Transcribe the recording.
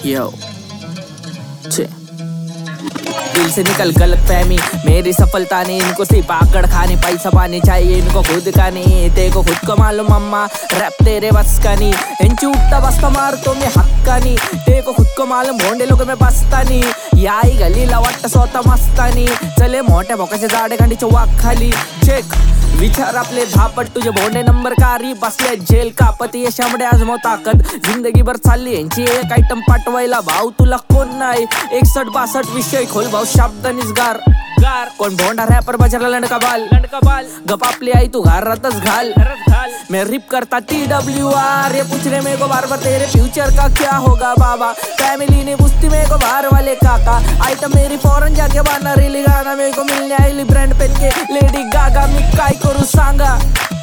यो दिल से निकल गलत फहमी, मेरी सफलता ने इनको सिर्फ आकड़ खाने, पैसा पानी चाहिए इनको खुद का नहीं, तेरे को खुद को मालूम अम्मा रैप तेरे बस का नहीं, इंची उठता बसता मार तो मैं हक्का नहीं, तेरे को खुद को मालूम भोंडे लोग में बसता नहीं, याई गलीला वाटतं स्वतः मस्तानी, चले मोठ्या भोकाच्या जाडे गांडीचे वाक खाली चेक विचार आपले धापट तुझे भोंडे नंबर कारी बसले जेल कापती ये शामडे आजमाव ताकद, जिंदगीभर चालली यांची एक आयटम पाठवायला भाऊ तुला कोण नाही, 61-62 विषय खोल भाऊ शब्दानीच गार कोण भोंडा रॅपर बजारला लंडका बाल गप आपली आई तू घरातच घाल मैं रिप करता TWR, ये पूछ रहे मेरे को बार बार तेरे फ्यूचर का क्या होगा बाबा, फैमिली ने पूछती मेरे को बाहर वाले काका, आइटम मेरी फॉरेन जाके बाना रिली गाना, मेरे को मिलने आईली ब्रांड पेन के लेडी गागा, मी काय करू सांगा।